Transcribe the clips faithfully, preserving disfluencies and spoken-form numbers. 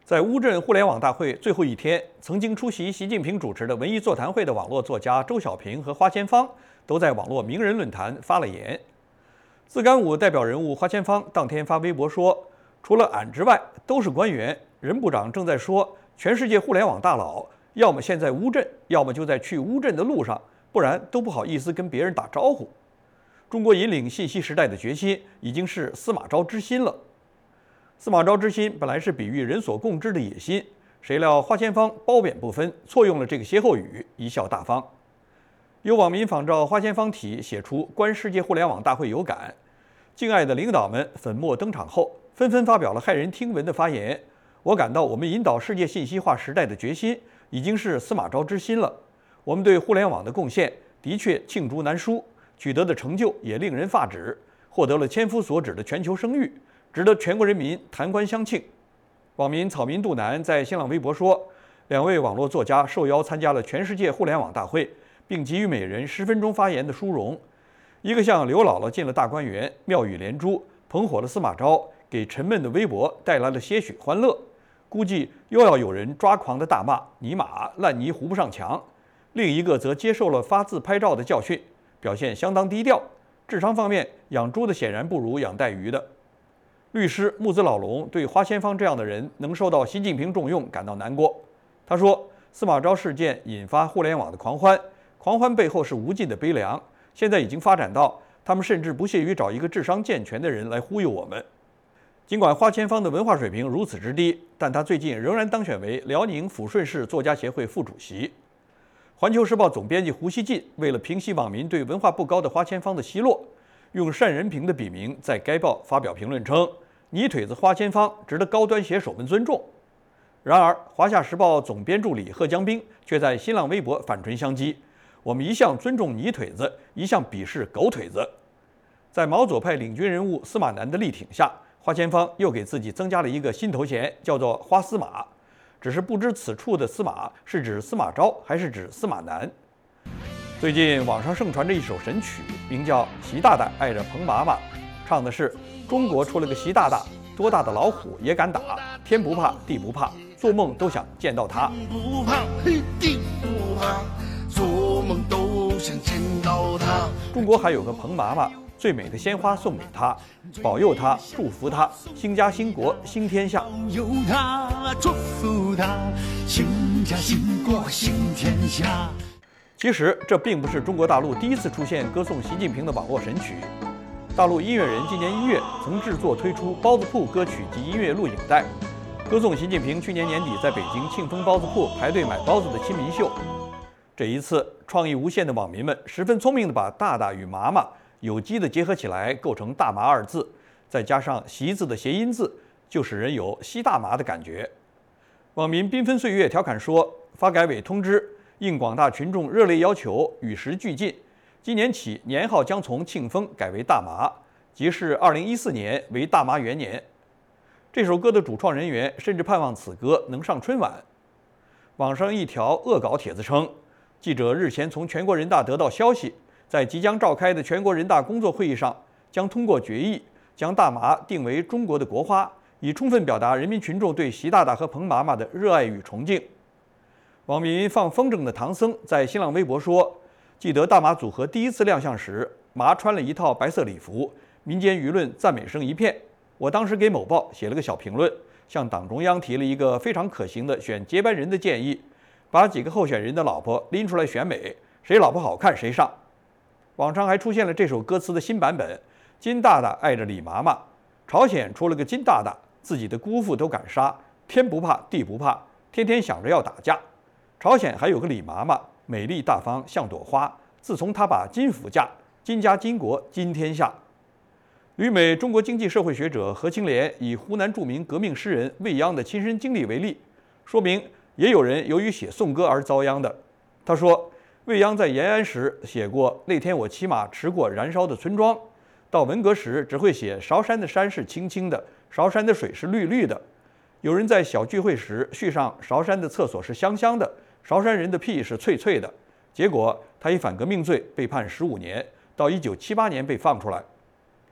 在乌镇互联网大会最后一天，曾经出席习近平主持的文艺座谈会的网络作家周小平和花千芳都在网络名人论坛发了言。自干五代表人物花千芳当天发微博说：“除了俺之外，都是官员。任部长正在说，全世界互联网大佬要么现在乌镇，要么就在去乌镇的路上，不然都不好意思跟别人打招呼。中国引领信息时代的决心已经是司马昭之心了。”司马昭之心本来是比喻人所共知的野心，谁料花千芳褒贬不分，错用了这个歇后语，贻笑大方。有网民仿照花千芳体写出观世界互联网大会有感，敬爱的领导们粉墨登场后，纷纷发表了骇人听闻的发言。我感到我们引导世界信息化时代的决心已经是司马昭之心了。我们对互联网的贡献的确罄竹难书，取得的成就也令人发指，获得了千夫所指的全球声誉，值得全国人民弹冠相庆。网民草民杜南在新浪微博说，两位网络作家受邀参加了全世界互联网大会，并给予每人十分钟发言的殊荣。一个像刘姥姥进了大观园，妙语连珠，捧火了司马昭，给沉闷的微博带来了些许欢乐。估计又要有人抓狂的大骂尼玛烂泥糊不上墙。另一个则接受了发自拍照的教训，表现相当低调。智商方面，养猪的显然不如养带鱼的。律师木子老龙对花千芳这样的人能受到习近平重用感到难过。他说，司马昭事件引发互联网的狂欢，狂欢背后是无尽的悲凉，现在已经发展到他们甚至不屑于找一个智商健全的人来忽悠我们。尽管花千芳的文化水平如此之低，但他最近仍然当选为辽宁抚顺市作家协会副主席。环球时报总编辑胡锡进为了平息网民对文化不高的花千芳的奚落，用单仁平的笔名在该报发表评论称，泥腿子花千芳值得高端写手们尊重。然而华夏时报总编助理贺江兵却在新浪微博反唇相讥，我们一向尊重泥腿子，一向鄙视狗腿子。在毛左派领军人物司马南的力挺下，花千芳又给自己增加了一个新头衔，叫做花司马。只是不知此处的司马是指司马昭还是指司马南。最近网上盛传着一首神曲，名叫《习大大爱着彭妈妈》，唱的是中国出了个习大大，多大的老虎也敢打，天不怕地不怕，做梦都想见到他。 不怕地不怕，做梦都想见到他。 中国还有个彭妈妈，最美的鲜花送给他，保佑他，祝福他，兴家兴国兴天下。 保佑他，祝福他，兴家兴国兴天下。 其实这并不是中国大陆第一次出现歌颂习近平的网络神曲。大陆音乐人今年一月曾制作推出包子铺歌曲及音乐录影带，歌颂习近平去年年底在北京庆丰包子铺排队买包子的亲民秀。这一次创意无限的网民们十分聪明地把大大与麻麻有机地结合起来，构成大麻二字，再加上习字的谐音字，就使人有吸大麻的感觉。网民缤纷岁月调侃说，发改委通知，应广大群众热烈要求，与时俱进，今年起年号将从庆丰改为大麻，即是二零一四年为大麻元年。这首歌的主创人员甚至盼望此歌能上春晚。网上一条恶搞帖子称，记者日前从全国人大得到消息，在即将召开的全国人大工作会议上，将通过决议将大麻定为中国的国花，以充分表达人民群众对习大大和彭妈妈的热爱与崇敬。网民放风筝的唐僧在新浪微博说，记得大麻组合第一次亮相时，麻穿了一套白色礼服，民间舆论赞美声一片。我当时给某报写了个小评论，向党中央提了一个非常可行的选接班人的建议，把几个候选人的老婆拎出来选美，谁老婆好看谁上。网上还出现了这首歌词的新版本，金大大爱着李妈妈。朝鲜出了个金大大，自己的姑父都敢杀，天不怕地不怕，天天想着要打架。朝鲜还有个李妈妈，美丽大方像朵花，自从她把金福嫁，金家金国金天下。旅美中国经济社会学者何清莲以湖南著名革命诗人未央的亲身经历为例，说明也有人由于写颂歌而遭殃的。他说，未央在延安时写过那天我骑马驰过燃烧的村庄，到文革时只会写韶山的山是青青的，韶山的水是绿绿的。有人在小聚会时续上韶山的厕所是香香的，韶山人的屁是脆脆的。结果他以反革命罪被判十五年，到一九七八年被放出来。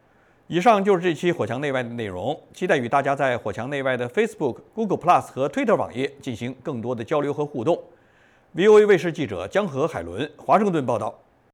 以上就是这期火墙内外的内容，期待与大家在火墙内外的 Facebook、Google Plus 和 Twitter 网页进行更多的交流和互动。V O A 卫视记者江河海伦华盛顿报道。